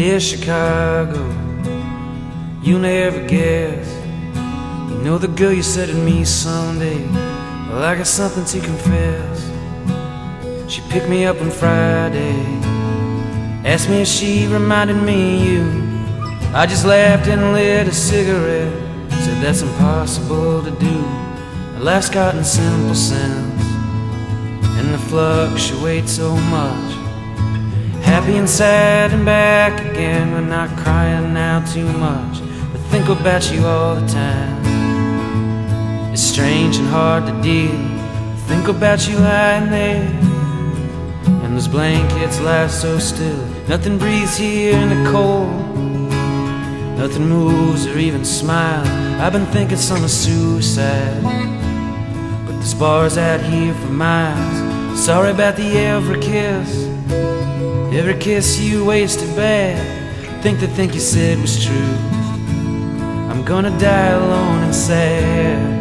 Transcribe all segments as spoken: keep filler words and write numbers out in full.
Dear Chicago, you'll never guess. You know the girl you said to me someday. Well, I got something to confess. She picked me up on Friday, asked me if she reminded me of you. I just laughed and lit a cigarette, said that's impossible to do. Life's got in simple sense, and it fluctuates so much. Happy and sad and back again, we're not crying now too much, but think about you all the time. It's strange and hard to deal. Think about you lying there, and those blankets lie so still. Nothing breathes here in the cold, nothing moves or even smiles. I've been thinking some of suicide, but there's bars out here for miles. Sorry about the every kiss, every kiss you wasted bad. Think the thing you said was true. I'm gonna die alone and sad.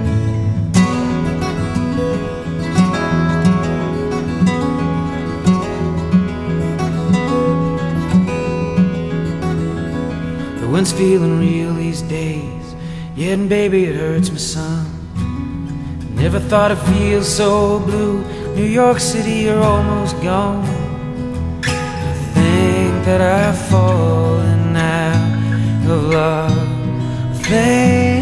The wind's feeling real these days. Yeah, and baby, it hurts me some. Never thought I'd feel so blue. New York City, you're almost gone. I think that I've fallen out of love. I think